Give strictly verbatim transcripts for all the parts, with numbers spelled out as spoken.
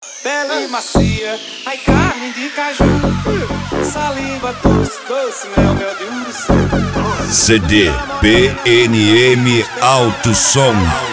Bela e macia, ai carne de caju, saliva doce, doce, mel, mel de uruçu. C D P N M Alto Som.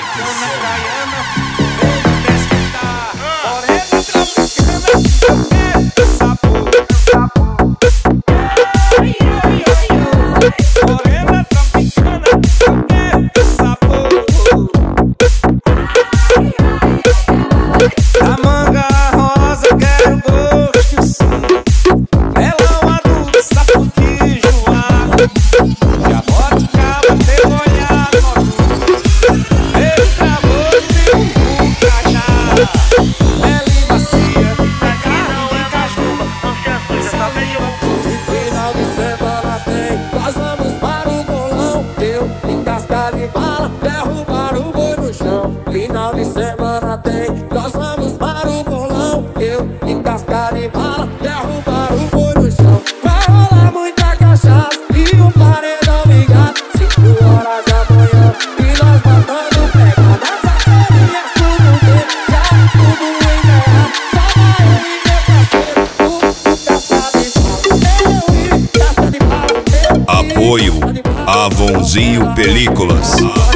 Final de semana tem, nós vamos para o bolão. Eu e cascar de bala, derrubar o boi no chão. Vai rolar muita cachaça e o paredão ligado. Cinco horas da manhã e nós matando pegada. Essa seria tudo bem, já tudo enganado. Só vai eu e cascar de bala. Eu e cascar de bala. Apoio Avonzinho Películas.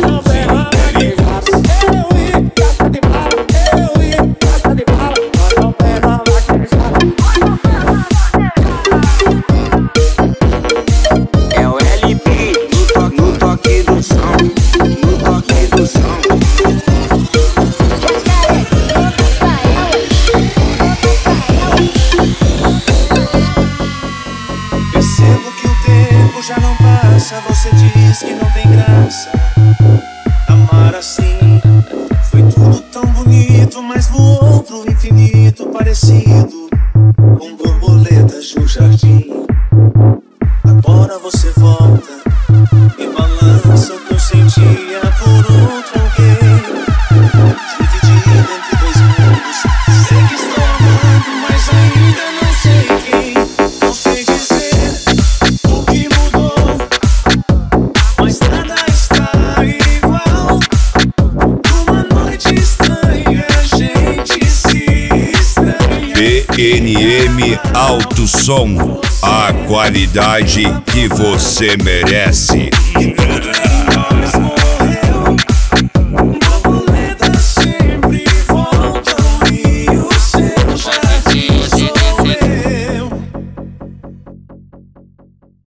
Percebo que o tempo já não passa. Você diz que não tem graça amar assim. Foi tudo tão bonito, mas voou pro infinito, parecido com borboletas de um jardim. Agora você volta e balança o que eu sentia por outro alguém. Dividido entre dois mundos. Sei que estou amando, mas ainda não sei quem. Não sei dizer o que mudou, mas nada está igual. Numa noite estranha a gente se estranha. P N M Alto Som, a qualidade que você merece.